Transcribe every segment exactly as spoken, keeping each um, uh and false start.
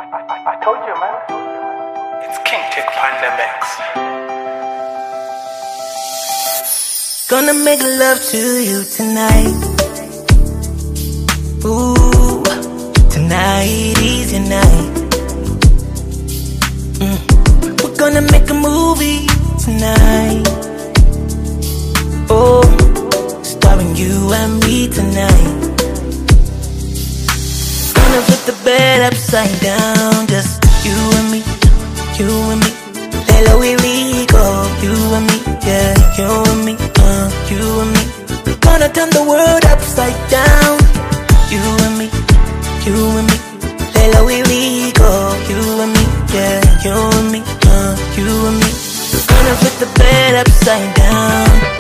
I, I, I told you, man. It's King Tech Pandemics. Gonna make love to you tonight. Ooh, tonight is your night. Mm. We're gonna make a movie tonight. Oh, starring you and me tonight. Gonna flip the bed upside down. Just you and me, you and me. Hello, here we go. You and me, yeah, you and me, uh, you and me. We're gonna turn the world upside down. You and me, you and me. Hello, here we go. You and me, yeah, you and me, uh, you and me. We're gonna flip the bed upside down.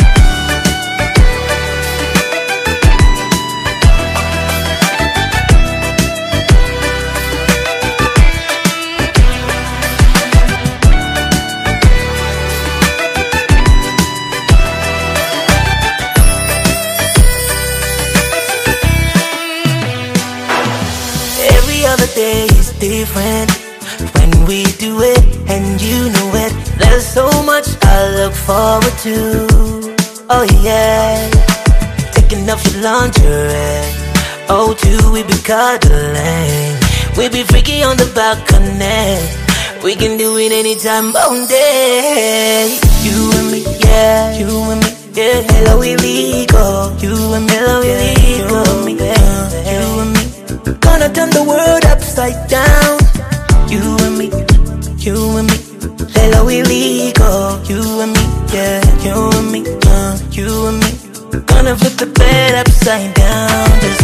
Other day is different when we do it, and you know it. There's so much I look forward to. Oh yeah, taking off your lingerie. Oh, do we be cuddling? We be freaky on the balcony. We can do it anytime, all day. You and me, yeah, you and me, yeah. Hello, here we go. You and me, hello, here we go. You and me, yeah, you and me. Gonna turn the world upside down. You and me, you and me. Hello, here we go. You and me, yeah, you and me, uh, you and me. Gonna flip the bed upside down. Just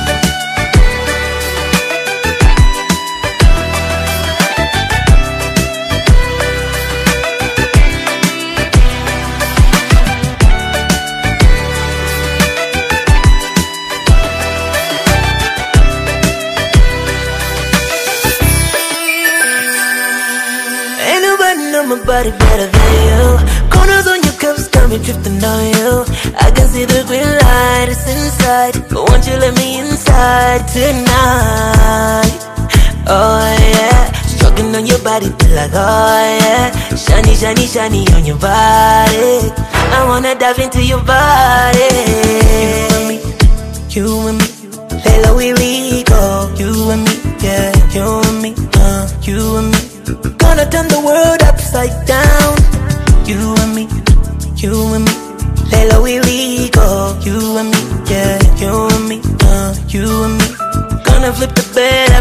my body better than you. Corners on your cups got me drifting on you. I can see the green light, it's inside. But won't you let me inside tonight? Oh yeah, stroking on your body, feel like oh yeah. Shiny, shiny, shiny on your body. I wanna dive into your body. You and me, you and me. Hello, here we go. You and me, yeah, you and me, uh, you and me. Gonna turn the world upside down. You and me, you and me. Hello, here we go. You and me, yeah, you and me, uh, you and me. Gonna flip the bed